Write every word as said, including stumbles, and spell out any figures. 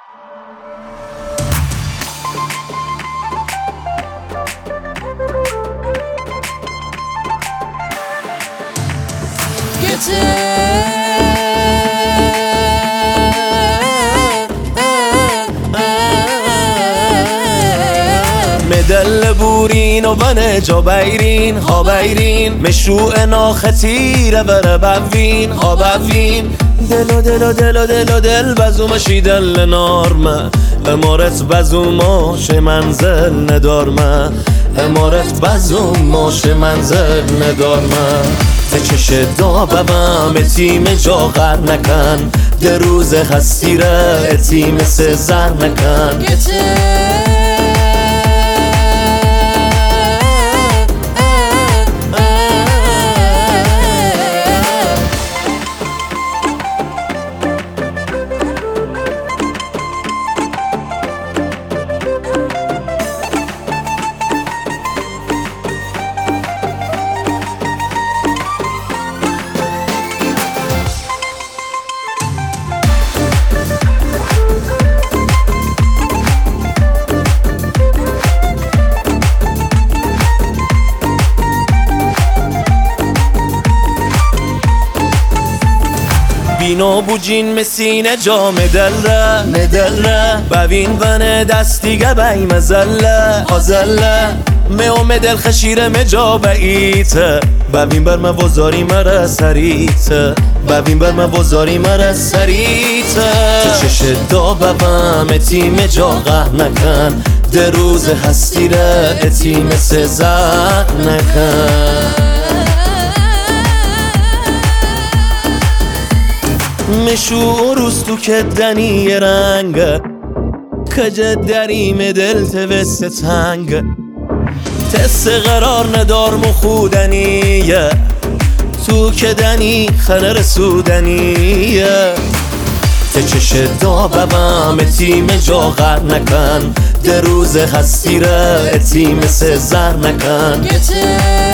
مدل بورین و بنه جا بیرین ها بیرین مشروع ناختیره بره بوین ها بوین دلو دلو دلو دلو دل بزومشی دل نارمه امارت بزوم ماش منزل ندارمه امارت بزوم ماش منزل ندارمه ته چش دابم اتیم جا غر نکن ده روز هستیره اتیم سزر نکن بینو بوجین مسینه جا مدله مدله ببین ونه دستیگه بی مزله آزله میو مدل خشیره مجا بیته ببین بر من وزاری مره سریته ببین بر من وزاری مره سریته تو چش دابم اتیم جا غه نکن ده روز هستیره اتیم سزر نکن مشو روز تو که دنی رنگ کجه دریم دل توست تنگ تست قرار ندارم و خودنیه تو که دنی خنه رسودنیه ته چش دابم اتیم جا غر نکن ده روز هستیره اتیم سزر نکن